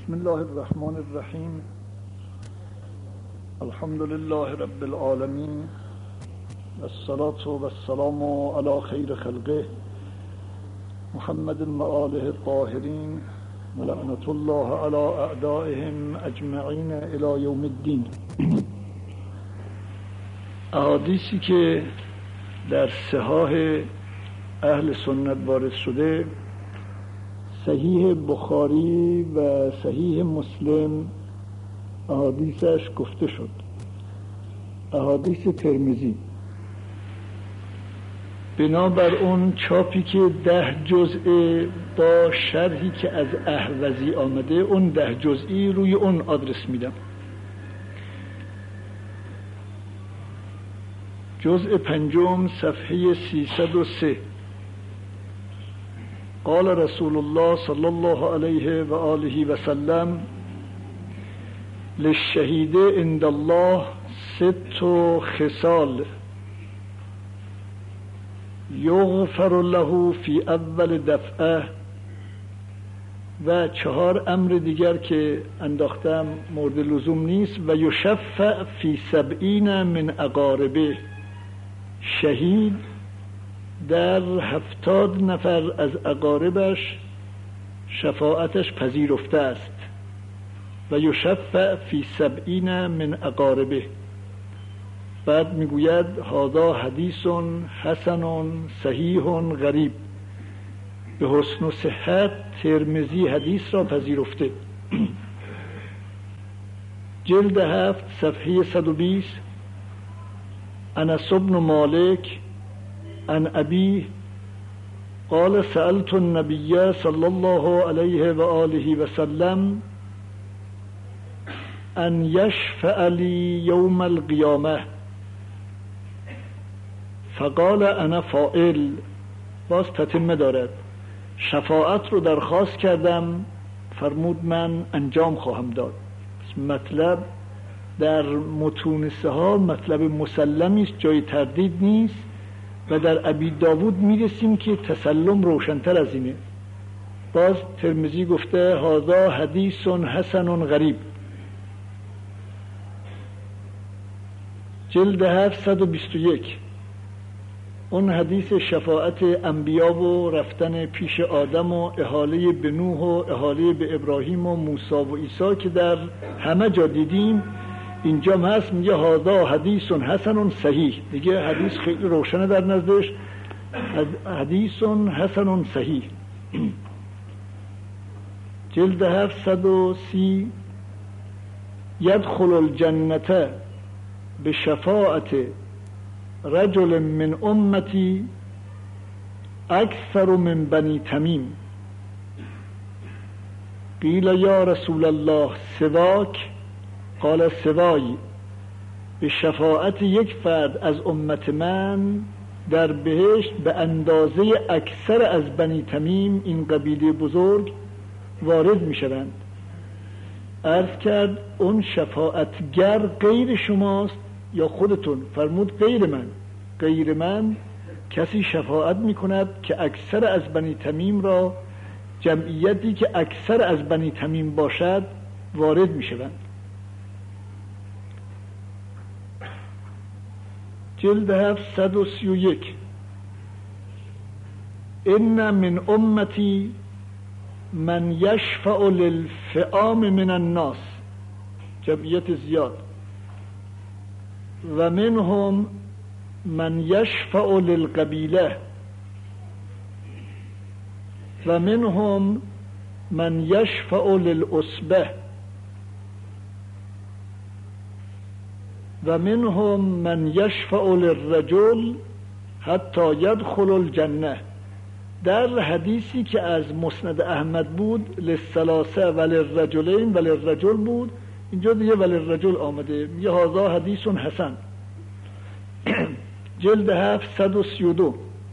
بسم الله الرحمن الرحیم. الحمد لله رب العالمین والصلاة والسلام علی خیر خلقه محمد و آله الطاهرین و لعنة الله علی اعدائهم اجمعین الی یوم الدین. احادیثی که در صحاح اهل سنت وارد شده، صحیح بخاری و صحیح مسلم احادیثش گفته شد. احادیث ترمذی بنابر اون چاپی که 10 جزء با شرحی که از احوزی آمده، اون 10 جزئی روی اون آدرس میدم. جزء 5 صفحه 303. قال رسول الله صلی الله علیه و آله و سلم: للشهید عند الله 6 خصال یغفر له فی اول دفعه، و 4 امر دیگر که انداختم مورد لزوم نیست. و یشفع فی 70 من اقاربه، شهید در 70 نفر از اقاربش شفاعتش پذیرفته است. و یشفع فی 70 من اقاربه. بعد میگوید هذا حدیث حسن صحیح غریب. به حسن و صحت ترمذی حدیث را پذیرفته. جلد 7 صفحه 120. انس بن مالک عن ابی قال سألت النبي صلى الله عليه وآله وسلم ان يشفع لي يوم القيامة فقال انا فاعل. باز تتمه دارد. شفاعت رو درخواست کردم، فرمود من انجام خواهم داد. مطلب در متون صحاح مطلب مسلمی است، جای تردید نیست. و در ابی داوود میرسیم که تسلم روشن‌تر از اینه. باز ترمذی گفته هذا حدیث حسن غریب. جلد 721. اون حدیث شفاعت انبیا و رفتن پیش آدم و احاله به نوح و احاله به ابراهیم و موسی و عیسی که در همه جا دیدیم، اینجا هست. میگه هذا حدیث حسن صحیح. دیگه حدیث خیلی روشنه در نزدش. حدیث حسن صحیح. جلد 730. یدخل الجنة به شفاعت رجل من امتی اکثر من بنی تمیم. قیل یا رسول الله سواک؟ قال سوایی. به شفاعت یک فرد از امت من در بهشت به اندازه اکثر از بنی تمیم، این قبیله بزرگ، وارد می شوند. عرض کرد اون شفاعتگر غیر شماست یا خودتون؟ فرمود غیر من. غیر من کسی شفاعت می کند که اکثر از بنی تمیم را، جمعیتی که اکثر از بنی تمیم باشد، وارد می شوند. جلد 731. ان من امتی من یشفع للفئام من الناس، جمعیت زیاد. و منهم من یشفع للقبیله و منهم من یشفع للعصبه و منهم من یشفع للرجل حتی یدخل الجنه. در حدیثی که از مسند احمد بود للثلاثه و للرجلین و للرجل بود، اینجا دیگه و للرجل آمده. میگه هذا حدیث حسن. جلد 732.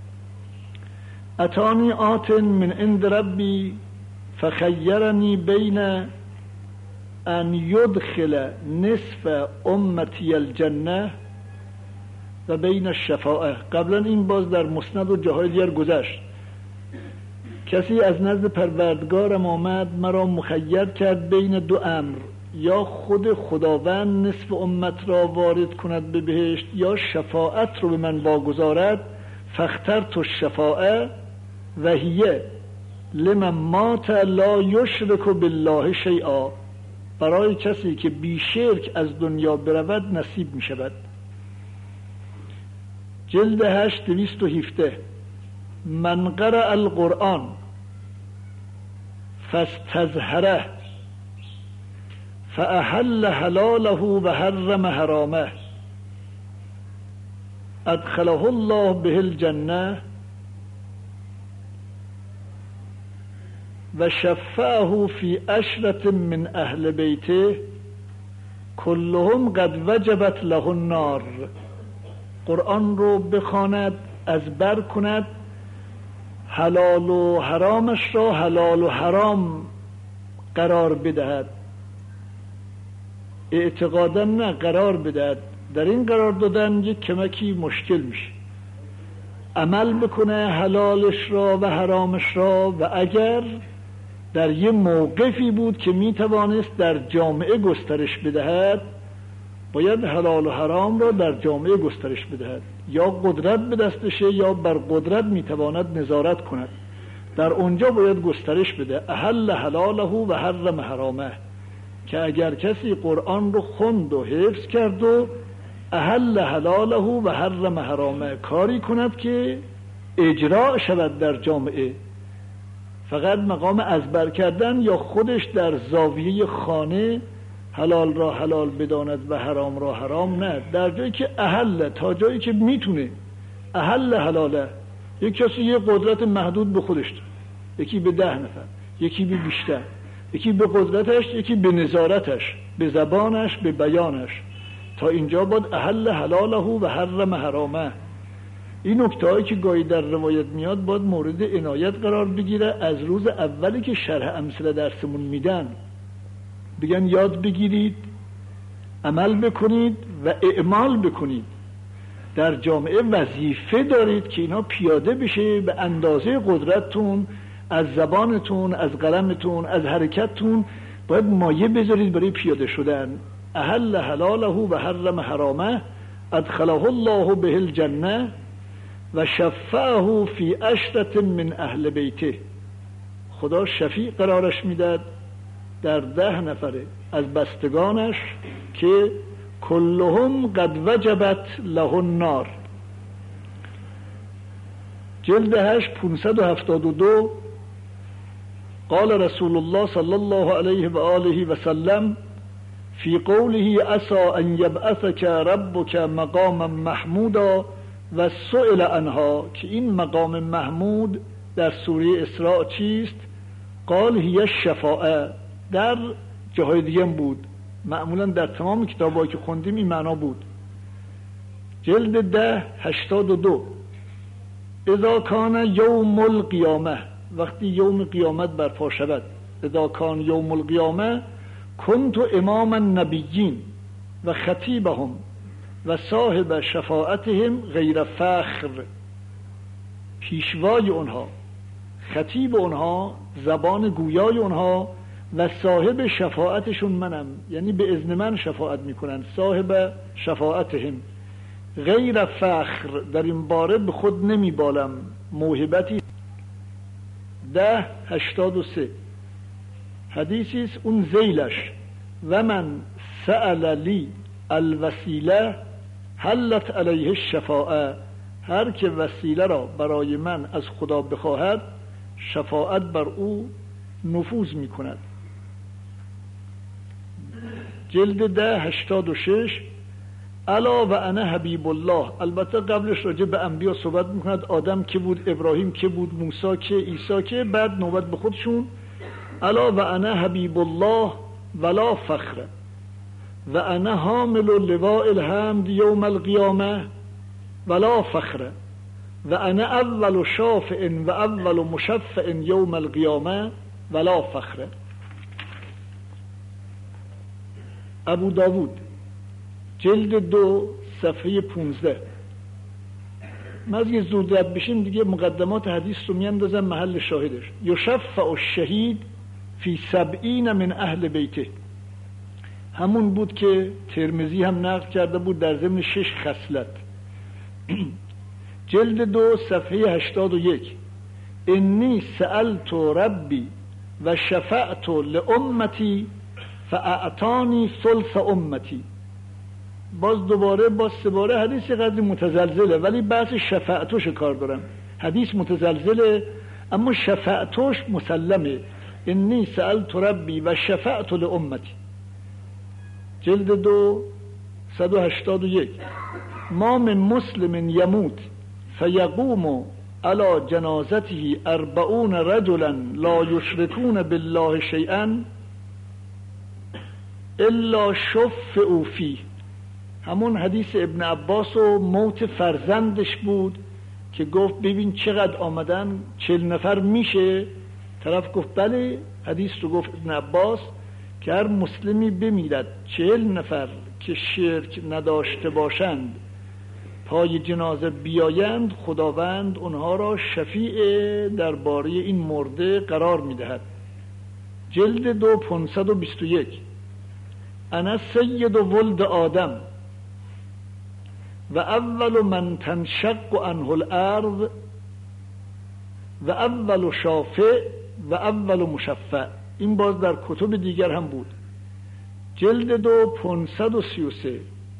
اتانی آت من عند ربی فخیرنی بین ان یدخل نصف امتی الجنه و بین الشفاعه. قبلا این باز در مسند و جاهای دیگر گذشت کسی از نزد پروردگارم آمد مرا مخیر کرد بین دو امر، یا خود خداوند نصف امت را وارد کند به بهشت یا شفاعت رو به من واگذارد. فاخترت الشفاعه و هی لمن مات لا یشرک بالله شیئا، برای کسی که بی شرک از دنیا برود نصیب می شود. جلد 8 217. من قرأ القرآن فاستظهره فأحل حلاله و حرم حرامه ادخله الله به الجنه و شفعه فی عشرة من اهل بیته کلهم قد وجبت له النار. قرآن رو بخواند، از بر کند، حلال و حرامش را حلال و حرام قرار بدهد، اعتقادا نه قرار بدهد. در این قرار دادن یک کمکی مشکل میشه. عمل بکنه حلالش را و حرامش را، و اگر در یه موقفی بود که میتوانست در جامعه گسترش بدهد، باید حلال و حرام را در جامعه گسترش بدهد، یا قدرت به دستشه یا بر قدرت میتواند نظارت کند، در اونجا باید گسترش بده. احل حلاله و حرم حرامه، که اگر کسی قرآن رو خوند و حفظ کرد و احل حلاله و حرم حرامه کاری کند که اجرا شود در جامعه، فقط مقام ازبر کردن یا خودش در زاویه خانه حلال را حلال بداند و حرام را حرام، نه، در جایی که احل، تا جایی که میتونه احل حلاله. یک کسی یه قدرت محدود به خودش داره، یکی به 10 نفر، یکی به بیشتر، یکی به قدرتش، یکی به نظارتش، به زبانش، به بیانش. تا اینجا باید احل حلاله و حرم حرامه. این نکته هایی که گاهی در روایت میاد باید مورد عنایت قرار بگیره. از روز اولی که شرح امثله درسمون میدن بگن یاد بگیرید، عمل بکنید و اعمال بکنید. در جامعه وظیفه دارید که اینا پیاده بشه به اندازه قدرتتون، از زبانتون، از قلمتون، از حرکتتون باید مایه بذارید برای پیاده شدن. احل حلاله و حرم حرامه ادخله الله به الجنه و شفعه فی عشرة من اهل بیته. خدا شفیع قرارش میداد در 10 نفره از بستگانش که کلهم قد وجبت له النار. جلد 8 572. قال رسول الله صلی الله علیه و آله و سلم فی قوله عسى ان یبعثک ربک مقاما محمودا و سئل عنها، که این مقام محمود در سوره اسراء چیست؟ قال هی الشفاعه. در جاهای دیگه بود، معمولا در تمام کتابایی که خوندیم این معنا بود. جلد 10 82. اذا کان یوم القیامه، وقتی یوم قیامت برپا شود، اذا کان یوم القیامه کنت امام النبیین و خطیبهم و صاحب شفاعتهم غیر فخر. پیشوای اونها، خطیب اونها، زبان گویای اونها و صاحب شفاعتشون منم، یعنی به اذن من شفاعت میکنن. صاحب شفاعتهم غیر فخر، در این باره به خود نمیبالم، موهبتی. 1083. حدیثی است اون ذیلش و من سأل لی الوسیله حلت علیه الشفاعه. هر که وسیله را برای من از خدا بخواهد شفاعت بر او نفوذ می کند. جلد 1086. الا و انا حبیب الله. البته قبلش راجع به انبیا صحبت می کند، آدم که بود، ابراهیم که بود، موسی که، عیسی که، بعد نوبت به خودشون. الا و انا حبیب الله ولا فخر و انا حامل لواء الحمد یوم القیامه ولا فخر و انا اول شافع و اول مشفع یوم القیامه ولا فخر. ابو داود جلد 2 صفحه 15. من از یه زود رد بشیم دیگه مقدمات حدیث رو میاندازم محل شاهدش. یشفع الشهید فی 70 من اهل بیته، همون بود که ترمذی هم نقل کرده بود در ضمن 6 خصلت. جلد 2 صفحه 81. انی سألت ربی و شفعت لامتی فاعطانی ثلث امتی. باز دوباره باز سه باره حدیث قدری متزلزله، ولی بحث شفاعتوش کار دارم. حدیث متزلزله اما شفاعتوش مسلمه. انی سألت ربی و شفعت لامتی، جلد 2 181. ما من مسلم یموت فیقوم علی جنازته 40 رجلا لا یشرکون بالله شیئا الا شفعوا فیه. همون حدیث ابن عباس و موت فرزندش بود که گفت ببین چقدر آمدن، 40 نفر میشه. طرف گفت بله. حدیث رو گفت ابن عباس که هر مسلمی بمیرد 40 نفر که شرک نداشته باشند پای جنازه بیایند، خداوند اونها را شفیع درباره این مرده قرار میدهد. جلد 2 521. انا سید ولد آدم و اول من تنشق عنه الارض و اول شافع و اول مشفع. این باز در کتب دیگر هم بود. جلد 2 533.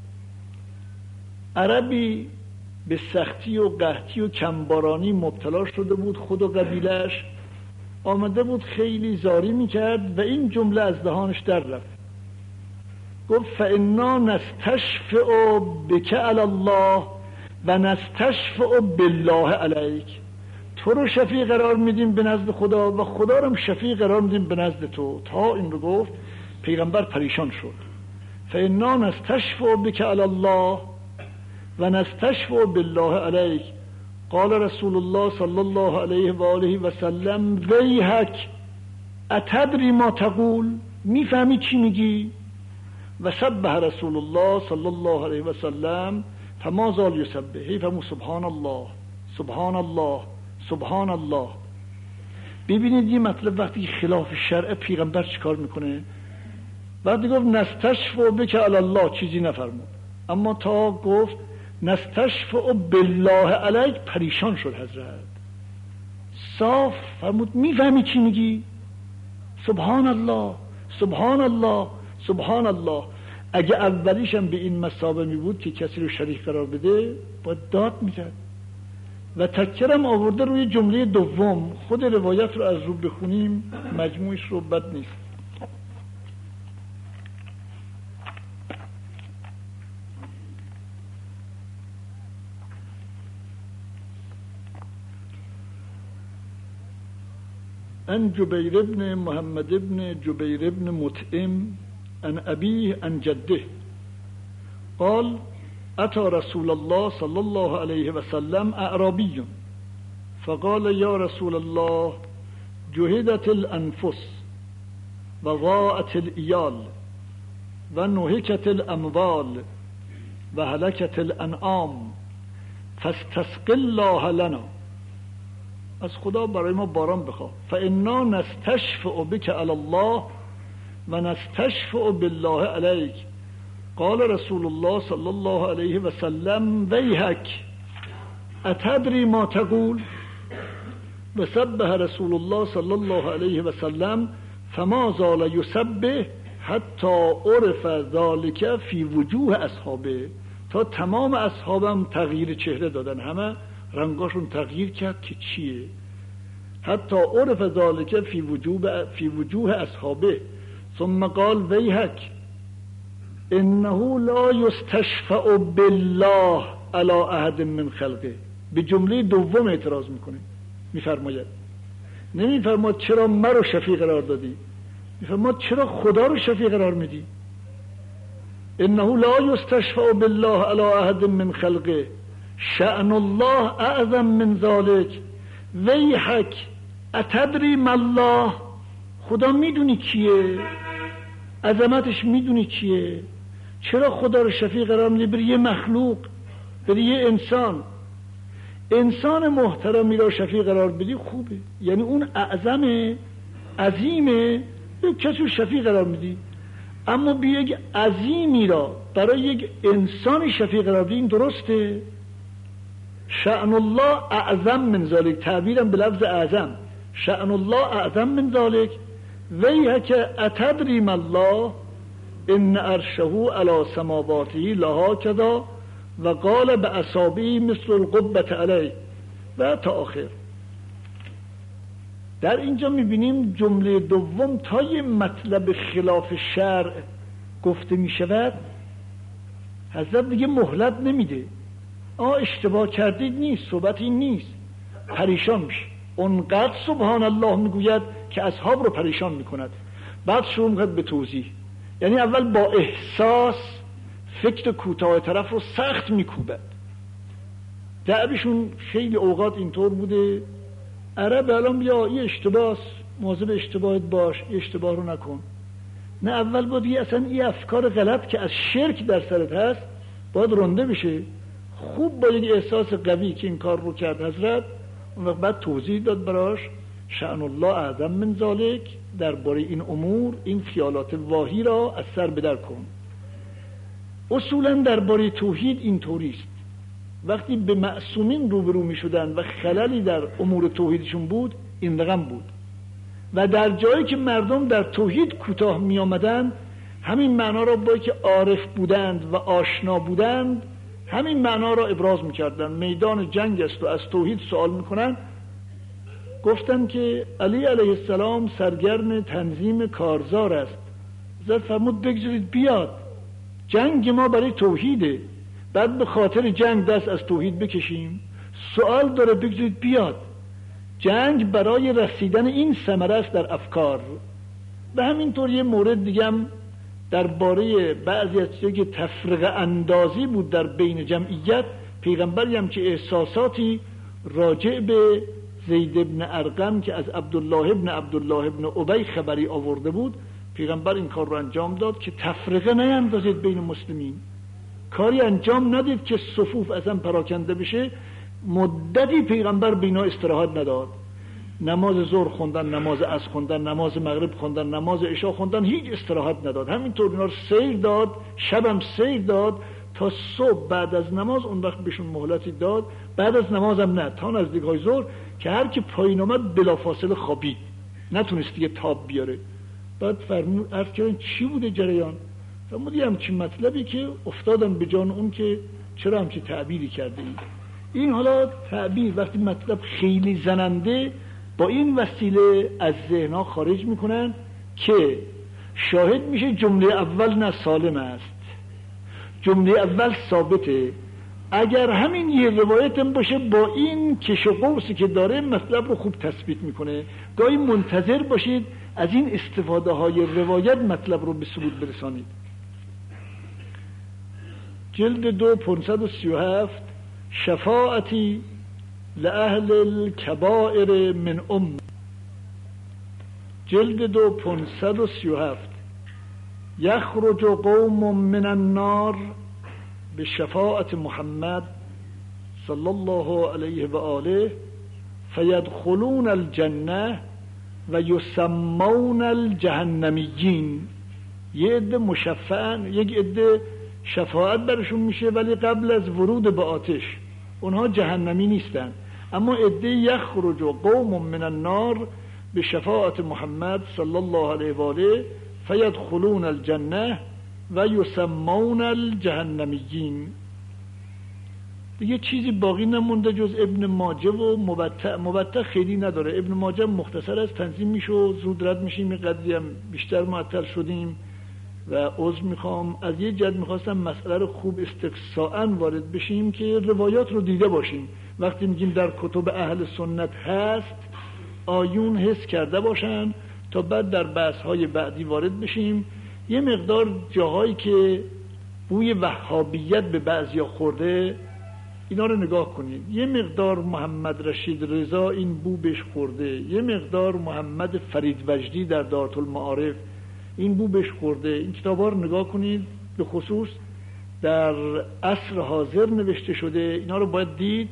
عربی به سختی و قحطی و کمبارانی مبتلا شده بود، خود و قبیلش. آمده بود خیلی زاری میکرد و این جمله از دهانش در رفت. گفت فانا نستشفع بک علی الله و نستشفع بالله علیک. تو رو شفیع قرار میدیم به نزد خدا و خدا رو شفیع قرار میدیم به نزد تو. تا این رو گفت پیغمبر پریشان شد. فانا نستشفع بک علی الله و نستشفع بالله علیک. قال رسول الله صلی الله علیه و آله و سلم ویحک اتدری ما تقول. میفهمی چی میگی؟ و سبح رسول الله صلی الله علیه و سلم فما زال یسبح. هی فرمود سبحان الله سبحان الله سبحان الله. ببینید این مطلب وقتی خلاف شرع پیغمبر چیکار میکنه. وقتی گفت نستشفع بک علی الله چیزی نفرمود، اما تا گفت نستشفع بالله علیک پریشان شد حضرت. صاف فرمود میفهمی چی میگی؟ سبحان الله سبحان الله سبحان الله. اگه اولیشم به این مثابه می بود که کسی رو شریک قرار بده باید داد میزد. و تکرم آورده روی جمله دوم. خود روایت رو از رو بخونیم مجموعش رو بد نیست. ان جبیر بن محمد بن جبیر بن مطعم عن أبيه عن جده قال أتى رسول الله صلى الله عليه وسلم أعرابي فقال يا رسول الله جهدت الأنفس وضاعت الإيال ونهكت الأموال وهلكت الأنعام فاستسق الله لنا. از خدا برای ما باران بخواه. فإنا نستشفع بك على الله و نستشفع بالله علیک. قال رسول الله صلی الله علیه و سلم ویحک اتدری ما تقول. و سبح رسول الله صلی الله علیه و سلم فما زال یسبح حتی عرف ذلك فی وجوه اصحابه. تا تمام اصحابم تغییر چهره دادن، همه رنگاشون تغییر کرد که چیه. حتی عرف ذلك فی وجوه اصحابه. ثم قال ویحک انه لا یستشفع بالله علی احد من خلقه. به جمله دوم اعتراض میکنه. میفرماید نمیفرماید چرا مرا شفیع قرار دادی، میفرماید چرا خدا رو شفیع قرار میدی. انه لا یستشفع بالله علی احد من خلقه شأن الله اعظم من ذلك. ویحک اتدری ما الله. خدا میدونی کیه؟ عظمتش میدونی چیه؟ چرا خدا رو شفیع قرار میده برای یه مخلوق، برای یه انسان؟ انسان محترمی را شفیع قرار بدی خوبه، یعنی اون اعظم عظیمه، یک کسی شفیع قرار میدی. اما بی یک عظیمی را برای یک انسان شفیع قرار بدی، این درسته؟ شأن الله اعظم من ذلک، تعبیرم به لفظ اعظم، شأن الله اعظم من ذلک ویحک اتدری ما الله ان عرشه علی سماواته لها کذا و قال باصابعه مثل القبة علیه و تا آخر. در اینجا میبینیم جمله دوم تا یه مطلب خلاف شرع گفته میشود، حضرت دیگه مهلت نمیده. اشتباه کردید نیست، صحبت این نیست، پریشان میشه. اونقدر سبحان الله میگوید که اصحاب رو پریشان میکند. بعد شروع میکند به توضیح، یعنی اول با احساس فکر کوتاه طرف رو سخت میکوبد. دعویشون خیلی اوقات اینطور بوده، عرب الان بیا این اشتباهه، مواظب اشتباهت باش، اشتباه رو نکن. نه، اول باید اصلا این افکار غلط که از شرک در سرت هست باید رنده بشه. خوب با یک احساس قوی که این کار رو کرد حضرت، اون وقت بعد توضیح داد براش شأن الله اعظم من ذالک، درباره این امور این خیالات واهی را از سر بدر کن. اصولا درباره توحید این طوریست، وقتی به معصومین روبرو می شدن و خللی در امور توحیدشون بود این رقم بود، و در جایی که مردم در توحید کوتاه می آمدن همین معنا را با که عارف بودند و آشنا بودند همین معنا را ابراز می کردن. میدان جنگ است و از توحید سوال می کنن، گفتن که علی علیه السلام سرگرم تنظیم کارزار است. حضرت فرمود بگذارید بیاد، جنگ ما برای توحیده، بعد به خاطر جنگ دست از توحید بکشیم؟ سوال داره، بگذارید بیاد. جنگ برای رسیدن این ثمره است در افکار. به همینطور یه مورد دیگه هم درباره بعضی از چیزایی که تفرقه اندازی بود در بین جمعیت، پیغمبری هم که احساساتی راجع به زید ابن ارقم که از عبدالله ابن ابی خبری آورده بود، پیغمبر این کار رو انجام داد که تفرقه نیندازید بین مسلمین. کاری انجام ندید که صفوف اصلا پراکنده بشه. مدتی پیغمبر بینا استراحت نداد، نماز ظهر خوندن، نماز عصر خوندن، نماز مغرب خوندن، نماز عشا خوندن، هیچ استراحت نداد. همینطور اینا رو سیر داد، شبم سیر داد تا صبح. بعد از نماز اون وقت بهشون مهلتی داد، بعد از نمازم نه، تا نزدیک های ظهر که هر کی پایین اومد بلافاصله خوابید، نتونست دیگه تاب بیاره. بعد فرمود عرض کردن چی بوده جریان؟ فرمود یه همچین مطلبی که افتادم به جان اون که چرا همچین تعبیری کرده این حالا تعبیر وقتی مطلب خیلی زننده با این وسیله از ذهنها خارج میکنن که شاهد میشه جمله اول نه سالم است، جمله اول ثابته. اگر همین یه روایت هم باشه با این کش و قوسی که داره مطلب رو خوب تثبیت میکنه. گاهی منتظر باشید از این استفاده های روایت مطلب رو به ثبوت برسانید. جلد 2 537 شفاعتی لأهل الكبائر من جلد 2 537 یخرج قوم من النار به شفاعت محمد صلی الله علیه و آله فیدخلون الجنه و یسمون الجهنمیین. یه عده مشفعن، یک عده شفاعت برشون میشه ولی قبل از ورود به آتش اونها جهنمی نیستن. اما عده یخرج قوم من النار به شفاعت محمد صلی الله علیه و آله فیدخلون الجنه و یسمون الجهنمیین. دیگه چیزی باقی نمونده جز ابن ماجه و مبتع خیلی نداره. ابن ماجه مختصر از تنظیم میشه و زود رد میشیم، قدری هم بیشتر معطل شدیم و عذر میخوام. از یه جد میخواستم مسئله رو خوب استقصاءً وارد بشیم که روایات رو دیده باشیم. وقتی میگیم در کتب اهل سنت هست آیون حس کرده باشن تا بعد در بحث‌های بعدی وارد بشیم. یه مقدار جاهایی که بوی وهابیت به بعضیا خورده اینا رو نگاه کنید. یه مقدار محمد رشید رضا این بو بهش خورده، یه مقدار محمد فرید وجدی در دارالمعارف این بو بهش خورده. این کتابا رو نگاه کنید، به خصوص در عصر حاضر نوشته شده، اینا رو باید دید.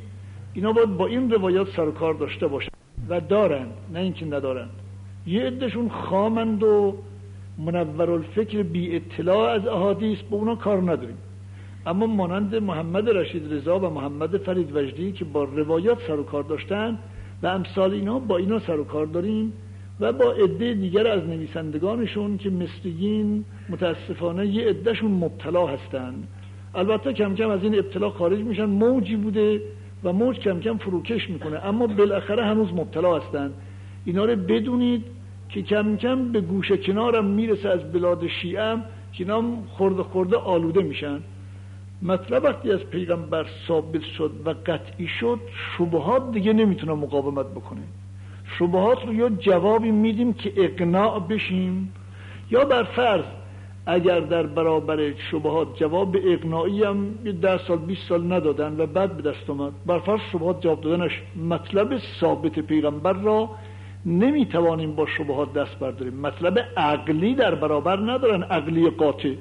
اینا باید با این روایات سر و کار داشته باشن و دارند، نه اینکه ندارند. یه عدهشون خامند و منورالفکر بی اطلاع از احادیث، با اونا کار نداریم. اما مانند محمد رشید رضا و محمد فرید وجدی که با روایات سر و کار داشتن و امثال اینا، با اینا سر و کار داریم و با عده دیگر از نویسندگانشون که مصریین متاسفانه یه عدهشون مبتلا هستند. البته کم کم از این ابتلا خارج میشن، موجی بوده و موج کم کم فروکش میکنه، اما بالاخره هنوز مبتلا هستند. اینا رو بدونید که کم کم به گوشه کنارم میرسه از بلاد شیعه هم که اینا خورده خورده آلوده میشن. مطلب وقتی از پیغمبر ثابت شد و قطعی شد، شبهات دیگه نمیتونه مقاومت بکنه. شبهات رو یا جوابی میدیم که اقناع بشیم، یا بر فرض اگر در برابر شبهات جواب اقناعی هم 10 سال 20 سال ندادن و بعد به دست اومد، بر فرض شبهات جواب دادنش مطلب ثابت پیغمبر را نمیتوانیم با شبهات دست برداریم. مطلب عقلی در برابر ندارن، عقلی قاطع.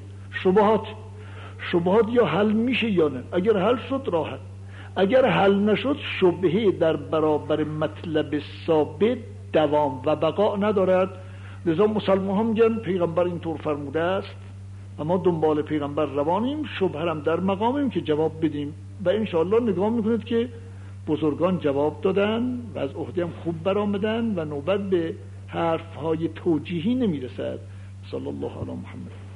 شبهات یا حل میشه یا نه. اگر حل شد راحت، اگر حل نشد شبهه در برابر مطلب ثابت دوام و بقا ندارد. لذا مسلمان هم میگن پیغمبر اینطور فرموده است، اما دنبال پیغمبر روانیم، شبهه هم در مقامیم که جواب بدیم و انشاءالله نگاه میکنید که بزرگان جواب دادن و از عهده هم خوب برآمدن و نوبت به حرفهای توجیهی نمیرسد. صلی الله علی محمد.